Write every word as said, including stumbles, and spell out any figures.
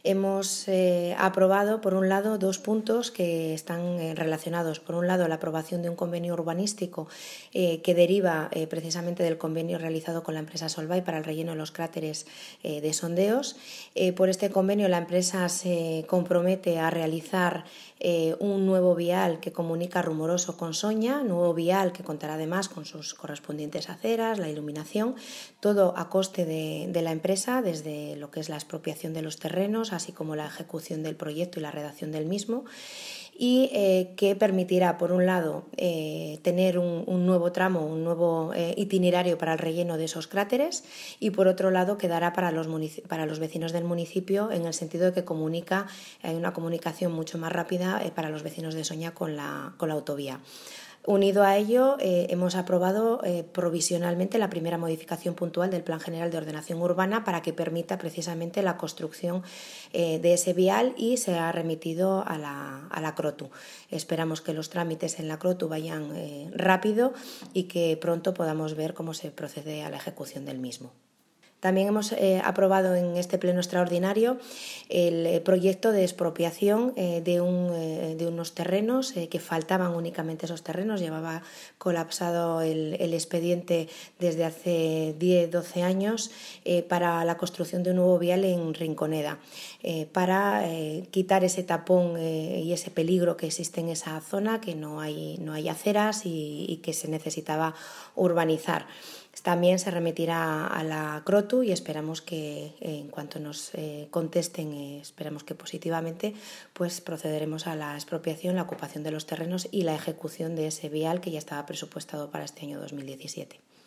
hemos eh, aprobado, por un lado, dos puntos que están eh, relacionados. Por un lado, la aprobación de un convenio urbanístico eh, que deriva eh, precisamente del convenio realizado con la empresa Solvay para el relleno de los cráteres eh, de sondeos. Eh, por este convenio, la empresa se compromete a realizar eh, un nuevo vial que comunica Rumoroso con Soña, nuevo vial que contará además con sus correspondientes aceras, la iluminación, todo a coste de, de la empresa, desde lo que es la expropiación de los terrenos, así como la ejecución del proyecto y la redacción del mismo, y eh, que permitirá, por un lado, eh, tener un, un nuevo tramo, un nuevo eh, itinerario para el relleno de esos cráteres, y por otro lado quedará para los, para los vecinos del municipio, en el sentido de que comunica, hay una comunicación mucho más rápida eh, para los vecinos de Soña con la, con la autovía. Unido a ello, eh, hemos aprobado eh, provisionalmente la primera modificación puntual del Plan General de Ordenación Urbana para que permita precisamente la construcción eh, de ese vial, y se ha remitido a la, a la CROTU. Esperamos que los trámites en la CROTU vayan eh, rápido y que pronto podamos ver cómo se procede a la ejecución del mismo. También hemos eh, aprobado en este pleno extraordinario el eh, proyecto de expropiación eh, de, un, eh, de unos terrenos eh, que faltaban únicamente esos terrenos. Llevaba colapsado el, el expediente desde hace diez doce años eh, para la construcción de un nuevo vial en Rinconeda, eh, para eh, quitar ese tapón eh, y ese peligro que existe en esa zona, que no hay, no hay aceras y, y que se necesitaba urbanizar. También se remitirá a la CROTU y esperamos que eh, en cuanto nos eh, contesten, eh, esperamos que positivamente, pues procederemos a la expropiación, la ocupación de los terrenos y la ejecución de ese vial que ya estaba presupuestado para este año dos mil diecisiete.